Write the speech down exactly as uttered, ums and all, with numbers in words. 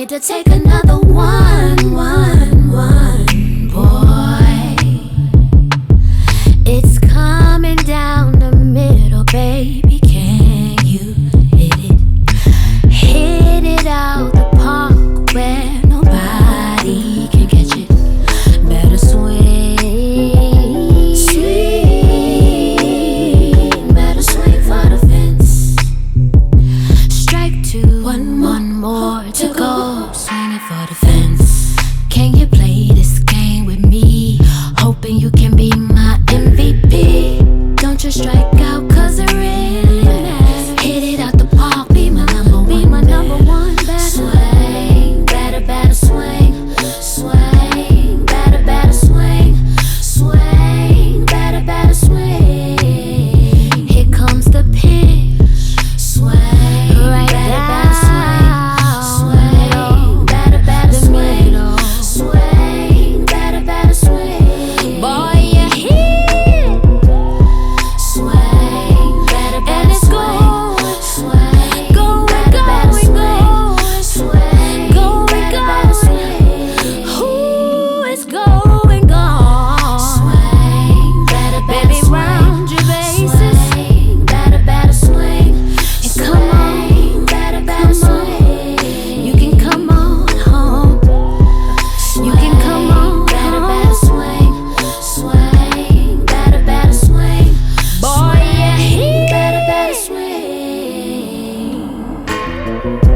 need to take another one, one, one, boy. It's coming down the middle, baby. Can you hit it? Hit it out the park where nobody can catch it. Better swing, swing. Better swing for the fence. Strike two, one, one more to go. Swing it for the fence. Can you play this game with me? Hoping you can be my M V P. Don't just strike out, cause it really matters. Hit it out the park, be my number one. Be my number one, better swing, better, better swing. Swing, better, better swing. Swing, better, better swing. Here comes the pitch. Swing, right, better, better swing. Swing, better, better swing. Swing, better, better swing. Boy, you hit. Swing, better, better swing. Swing, better, better swing. Swing, better, better swing. Ooh, it's going on. Swing, better, better swing. Round your bases. Swing, better, better swing. And come on, better, better swing. You can come on home. You can come on, better, better swing. Swing, better, better swing. Boy, yeah, better, better swing.